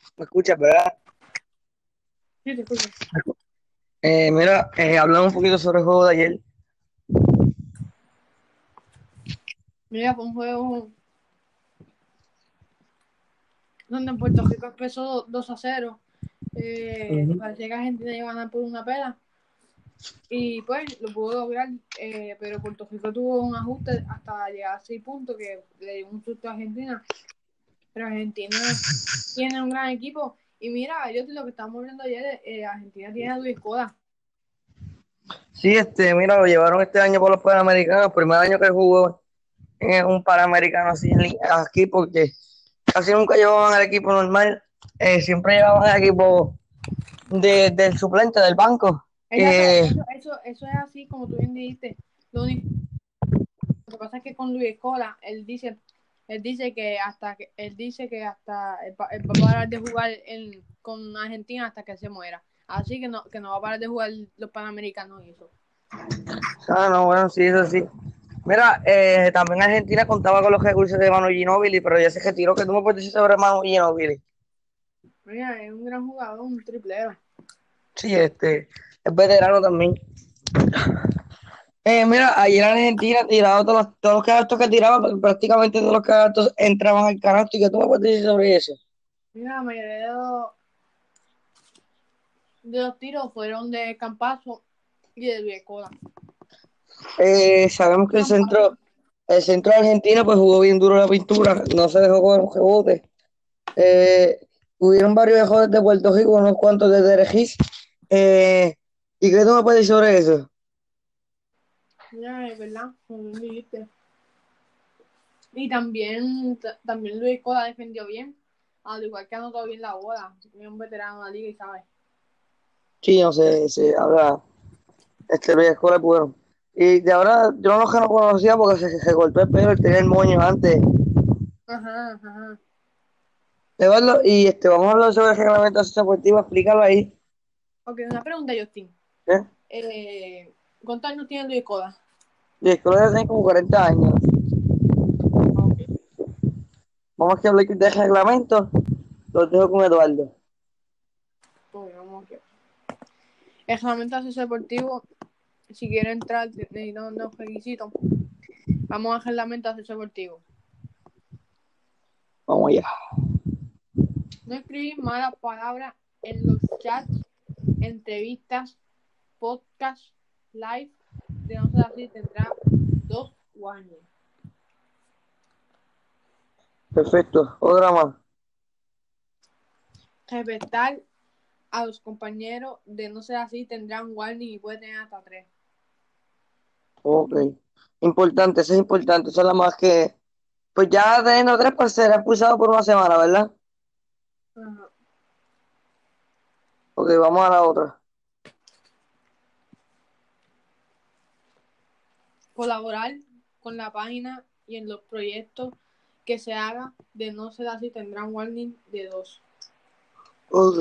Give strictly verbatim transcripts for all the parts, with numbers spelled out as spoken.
¿Me escuchas, verdad? Sí, te escucho. Eh, mira, eh, hablamos un poquito sobre el juego de ayer. Mira, fue un juego donde en Puerto Rico empezó dos a cero. Eh, Ujú. parecía que Argentina iba a ganar por una pela. Y pues lo pudo lograr. Eh, pero Puerto Rico tuvo un ajuste hasta llegar a seis puntos que le dio un susto a Argentina. Pero Argentina tiene un gran equipo. Y mira, yo lo que estábamos viendo ayer, eh, Argentina tiene a Luis Escoda. Sí, este, mira, lo llevaron este año por los Panamericanos, primer año que jugó en un Panamericano así en li- aquí, porque casi nunca llevaban al equipo normal, eh, siempre llevaban al equipo de- del suplente del banco. Exacto, Eh, eso, eso, eso es así como tú bien dijiste. Lo único Lo que pasa es que con Luis Escola, él dice, él dice que hasta que, él dice que hasta él va, él va a parar de jugar en, con Argentina hasta que se muera. Así que no, que no va a parar de jugar los Panamericanos y eso. ah, no, bueno, sí, eso sí. Mira, eh, también Argentina contaba con los recursos de Manu Ginóbili, pero ya se retiró. ¿Qué tú me puedes decir sobre Manu Ginóbili? Mira, es un gran jugador, un triplero. Sí, este, es veterano también. Eh, mira, ayer en Argentina tiraba todos los, todos los canastos que tiraba, pr- prácticamente todos los canastos entraban al canasto. ¿Y qué tú me puedes decir sobre eso? Mira, la mayoría de los, de los tiros fueron de Campazo y de Luis Escola. Eh, sabemos que el Campazo. centro, el centro de Argentina pues jugó bien duro la pintura, no se dejó con un rebote. Eh, hubieron varios errores de Puerto Rico, unos cuantos de Derejís. Eh, ¿y qué tú me puedes decir sobre eso? Mira, es verdad, como bien dijiste. Y también, t- también Luis Escola defendió bien, al igual que anotó bien la bola. Es un veterano de la liga y sabe. Sí, no sé, se habla, este Luis Escola es bueno. Y de ahora, yo no lo conocía porque se, se cortó el pelo, él tenía el moño antes. Ajá, ajá. Eduardo, y este, vamos a hablar sobre el reglamento deportivo, explícalo ahí. Ok, una pregunta, Justin. ¿Eh? Eh, ¿Cuántos años tiene Luis Coda? Y el colegio tiene como cuarenta años. Ok, Vamos a hablar de reglamento, lo dejo con Eduardo. pues vamos aquí. El reglamento de acceso deportivo, si quiere entrar, necesita unos requisitos. Vamos al reglamento de acceso deportivo. Vamos allá. No escribir malas palabras en los chats, entrevistas, podcasts, live. De no ser así, tendrá dos warnings. Perfecto, otra más. Respetar a los compañeros, de no ser así, tendrá un warning y puede tener hasta tres. Ok. Importante, eso es importante. Eso es la más que. Pues ya teniendo tres, pues será expulsado por una semana, ¿verdad? Ajá. Ok, vamos a la otra. Colaborar con la página y en los proyectos que se haga, de no ser así, tendrá un warning de dos. Ok.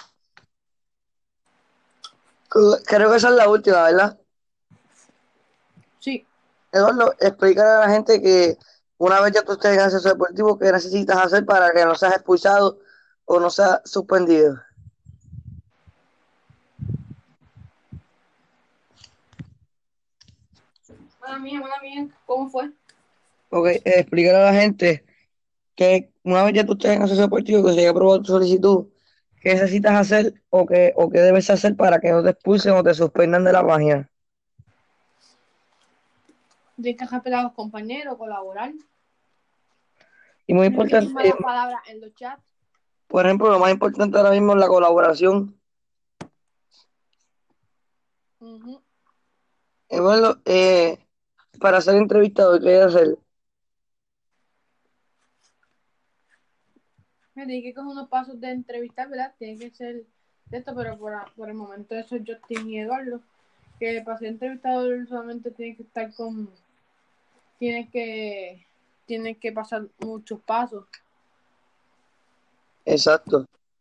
Creo que esa es la última, ¿verdad? Sí, Eduardo, explícale a la gente que una vez ya tú estés en acceso deportivo, ¿qué necesitas hacer para que no seas expulsado o no seas suspendido? mala mía, mala mía, ¿cómo fue? Ok, eh, explícale a la gente que una vez ya tú estés en acceso deportivo, que se haya aprobado tu solicitud, ¿qué necesitas hacer o qué, o qué debes hacer para que no te expulsen o te suspendan de la página? Tienes que respetar a los compañeros, colaborar. Y muy No escribir importante, eh, malas palabras en los chats. por ejemplo, lo más importante ahora mismo es la colaboración. Uh-huh. Eh, bueno, eh, para ser entrevistado, ¿qué hay que hacer? Me dije que con unos pasos de entrevistar, ¿verdad? Tiene que ser de esto, pero por, a- por el momento eso es Justin y Eduardo. Que para ser entrevistador solamente tiene que estar con. Tiene que. Tiene que pasar muchos pasos. Exacto.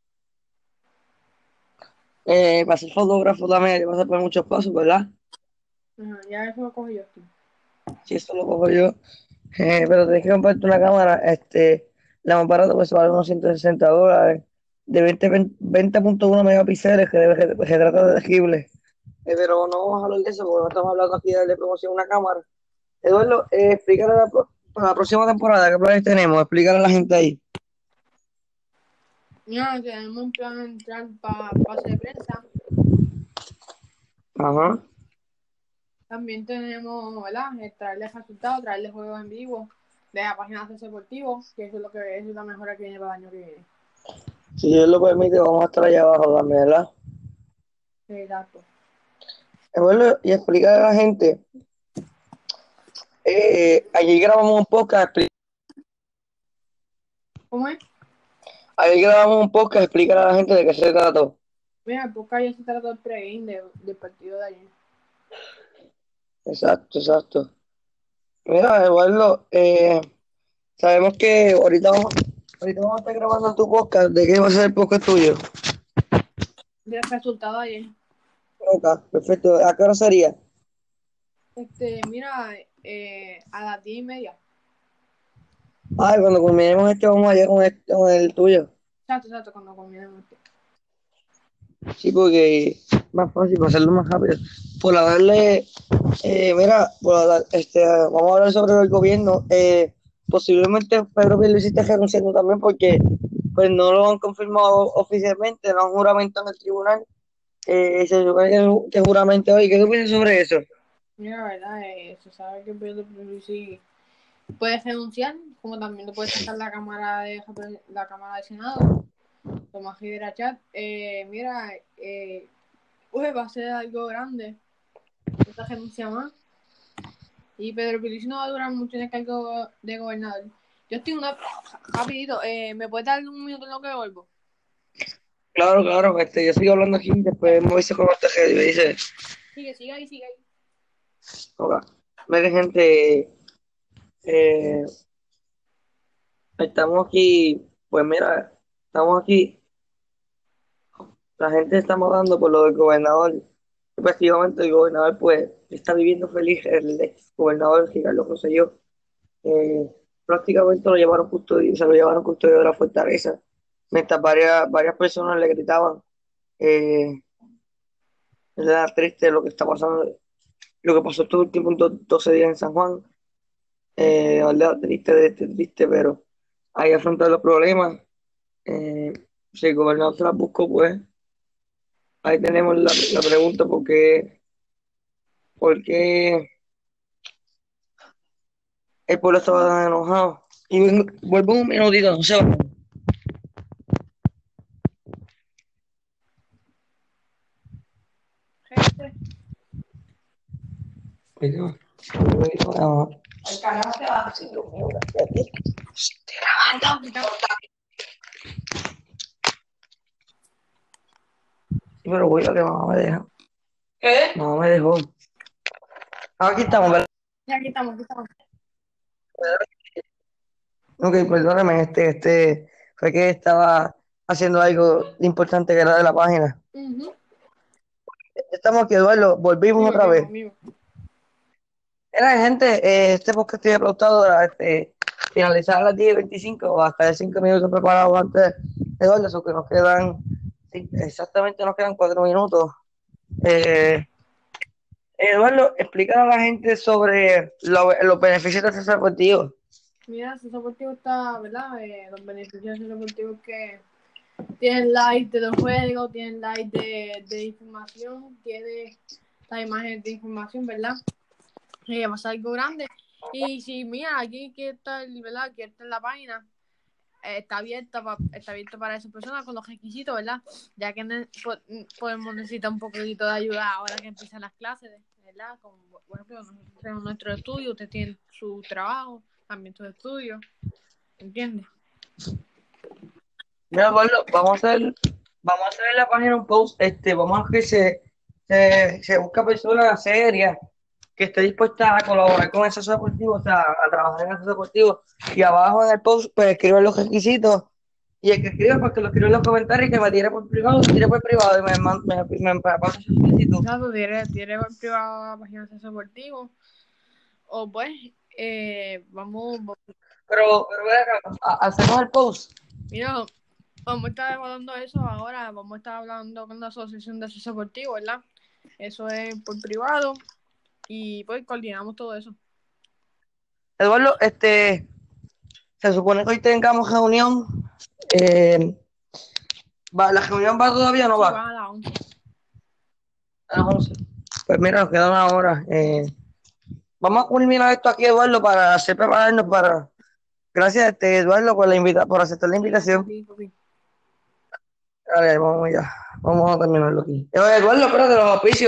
Eh, para ser fotógrafo también hay que pasar por muchos pasos, ¿verdad? Ajá, ya eso lo coge Justin. Si eso lo cojo yo. Eh, pero tienes que comprarte una cámara, este, la más barata pues vale unos ciento sesenta dólares. de veinte veinte punto uno megapíxeles que, debe, que se trata de legible. Eh, pero no vamos a hablar de eso porque no estamos hablando aquí de darle promoción a una cámara. Eduardo, eh, explícale la, para la próxima temporada qué planes tenemos, explícale a la gente ahí. Mira, tenemos un plan de entrar para pase de prensa. Ajá. También tenemos, ¿verdad? Traerles resultados, traerles juegos en vivo de la página de Acceso Deportivo, que eso es lo que es la mejora que viene para el año que viene. Si Dios lo permite, vamos a estar allá abajo también, ¿verdad? Exacto. Eduardo, y explícale a la gente. Eh, allí grabamos un podcast. ¿Cómo es? Allí grabamos un podcast, explícale a la gente de qué se trató. Mira, el podcast ya se trató del pre-game de, del partido de ayer. Exacto, exacto. Mira, Eduardo, eh, sabemos que ahorita vamos, ahorita vamos a estar grabando tu podcast. ¿De qué va a ser el podcast tuyo? Del resultado de ayer. Ok, perfecto. ¿A qué hora sería? Este, mira, eh, a las diez y media. Ay, cuando culminemos este, vamos allá con, este, con el tuyo. Exacto, exacto, cuando combinemos. Sí, porque es más fácil, para hacerlo más rápido. Por darle, eh, mira, por hablar- este, vamos a hablar sobre el gobierno. Eh, posiblemente Pedro Pierluisi esté renunciando también porque pues no lo han confirmado oficialmente, no han juramentado en el tribunal. Eh, se supone que, que juramento hoy. ¿Qué tú piensas sobre eso? Mira, la verdad, eh, se sabe que Pedro Pierluisi puede renunciar, como también lo puede sacar la Cámara de la Cámara de Senado, Tomás Rivera Chat. Eh, mira, eh, pues va a ser algo grande, esta renuncia más. Y Pedro Pierluisi no va a durar mucho en el cargo de gobernador. Yo estoy una rapidito, eh, ¿me puedes dar un minuto en lo que vuelvo? Claro, claro, este, yo sigo hablando aquí, después me dice con este y me dice, Sigue, sigue ahí, sigue ahí. hola, mire gente, eh, estamos aquí, pues mira, estamos aquí, la gente está matando por lo del gobernador. Efectivamente, el gobernador pues está viviendo feliz, el ex gobernador Ricardo Rosselló. Eh, prácticamente lo llevaron custodio, se lo llevaron custodio de la fortaleza, mientras varias, varias personas le gritaban. Eh, era triste lo que está pasando, lo que pasó estos últimos do- doce días en San Juan. Eh, la verdad, triste, triste, triste, pero hay que afrontar los problemas. Eh, si el gobernador se las buscó, pues ahí tenemos la, la pregunta: ¿por qué, por qué el pueblo estaba tan enojado? Y vengo- vuelvo un minutito, no se va. Gente. Oiga, un minutito nada más. El canal se va haciendo mierda, fíjate. Estoy grabando. Sí, pero voy a que mamá me deja. ¿Qué? Mamá me dejó. Ah, aquí estamos, ¿verdad? Ya, aquí estamos, aquí estamos. Ok, perdóname, este, este, fue que estaba haciendo algo importante que era de la página. Uh-huh. Estamos aquí, Eduardo, volvimos Vivo, otra vivo, vez. vivo. Era, gente, eh, este podcast tiene pautado a este, finalizar a las diez y veinticinco o hasta de cinco minutos preparados antes, Eduardo, eso que nos quedan, sí, exactamente nos quedan cuatro minutos. Eh, Eduardo, explica a la gente sobre lo- los beneficios de este deportivo. Mira, el centro deportivo está, ¿verdad? Eh, los beneficios del centro deportivo es que tienen live de los juegos, tienen live de, de información, tiene las imágenes de información, ¿verdad? Y va a ser algo grande. Y si, mira, aquí que está, el- ¿verdad? Aquí está en la página, eh, está abierta pa- está abierto para esas personas con los requisitos, ¿verdad? Ya que ne- po- podemos necesitar un poquito de ayuda ahora que empiezan las clases, ¿verdad? Como, por ejemplo, nosotros tenemos nuestro estudio, usted tiene su trabajo, también sus estudios, ¿entiendes? Mira, Eduardo, vamos a hacer, vamos a hacer en la página un post, este, vamos a que se, se, se busca personas serias que esté dispuesta a colaborar con el socio deportivo, o sea, a trabajar en el socio deportivo, y abajo en el post, pues escriben los requisitos, y el que escriba, pues que lo escriba en los comentarios y que me tire por privado, me tire por privado y me, man- me, me, me pasa su solicitud. Claro, tiene, tiene privado la página de acceso deportivo, o pues, eh, vamos, vamos, Pero, pero ve acá, ha- hacemos el post. mira, vamos a estar hablando de eso ahora, vamos a estar hablando con la Asociación de Acceso Deportivo, ¿verdad? Eso es por privado y pues coordinamos todo eso. Eduardo, este, se supone que hoy tengamos reunión. Eh, va, ¿la reunión va todavía o no Sí, va? van a las once. A las once. Pues mira, nos queda una hora. Eh, vamos a culminar esto aquí, Eduardo, para hacer prepararnos para. Gracias, este, Eduardo, por la invita por aceptar la A invitación. ti, papi. Vale, vamos ya. Vamos a terminarlo aquí. Eh, Eduardo, espérate, los auspicios.